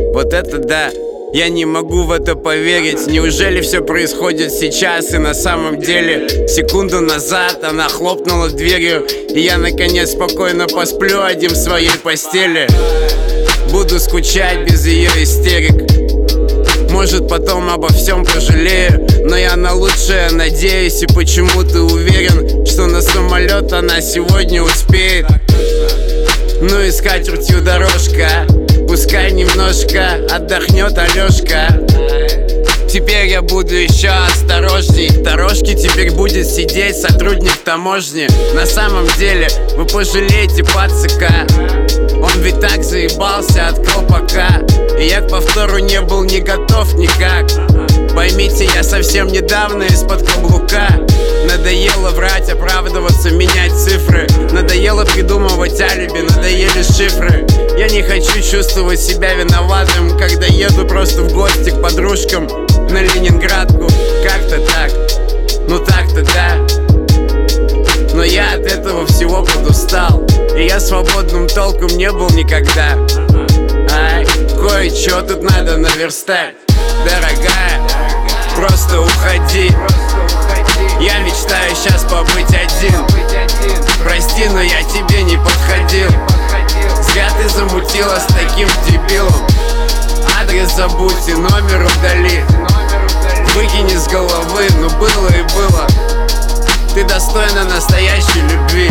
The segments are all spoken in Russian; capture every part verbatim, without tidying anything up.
Вот это да, я не могу в это поверить. Неужели все происходит сейчас и на самом деле? Секунду назад она хлопнула дверью, и я наконец спокойно посплю один в своей постели. Буду скучать без ее истерик. Может, потом обо всем пожалею, но я на лучшее надеюсь. И почему ты уверен, что на самолет она сегодня успеет? Ну и с катертью дорожка, пускай немножко отдохнет Алешка. Теперь я буду еще осторожней. В дорожке теперь будет сидеть сотрудник таможни. На самом деле вы пожалеете пацака, он ведь так заебался от колпака. И я к повтору не был не готов никак. Поймите, я совсем недавно из-под каблука. Надоело врать, оправдываться, менять цифры. Надоело придумывать алиби, надоели шифры. Я не хочу чувствовать себя виноватым, когда еду просто в гости к подружкам на Ленинградку. Как-то так, ну так-то да. Но я от этого всего подустал, и я свободным толком не был никогда. Ай, кое-что тут надо наверстать. Дорогая, просто уходи. Я мечтаю сейчас побыть один. Прости, но я тебе не подходил. Зря ты замутила с таким дебилом. Адрес забудь и номер удали. Выкини с головы, ну было и было. Ты достойна настоящей любви.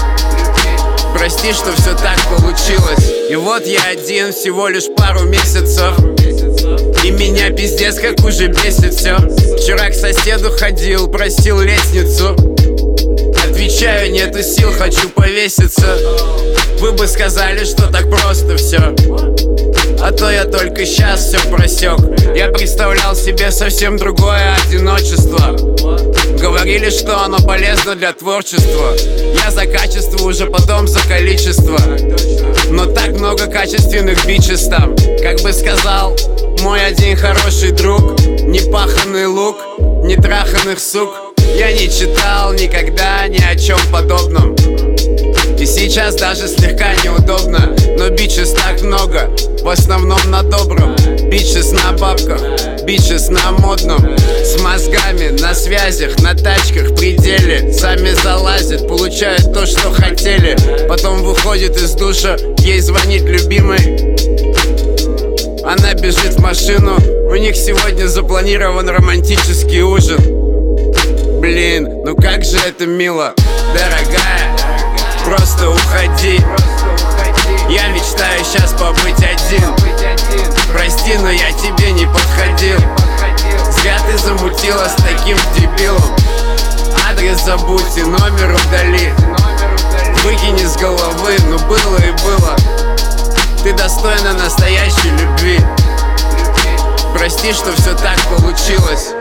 Прости, что все так получилось. И вот я один всего лишь пару месяцев, и меня пиздец как уже бесит все. Вчера к соседу ходил, просил лестницу. Отвечаю, нету сил, хочу повеситься. Вы бы сказали, что так просто все, а то я только сейчас все просек. Я представлял себе совсем другое одиночество. Говорили, что оно полезно для творчества. Я за качество, уже потом за количество. Но так много качественных бичес там. Как бы сказал мой один хороший друг: непаханный лук, не траханных сук. Я не читал никогда ни о чем подобном, и сейчас даже слегка неудобно. Но бичес так много, в основном на добром. Бичес на бабках, бичес на модном. С мозгами, на связях, на тачках, пределе. Сами залазят, получают то, что хотели. Потом выходит из душа, ей звонит любимый. Она бежит в машину, у них сегодня запланирован романтический ужин. Блин, ну как же это мило. Дорогая, просто уходи. Я мечтаю сейчас побыть один. Прости, но я тебе не подходил. Зря ты замутила с таким дебилом. Адрес забудь и номер удали. Выкини с головы, ну было и было. Ты достойна настоящей любви. Прости, что все так получилось.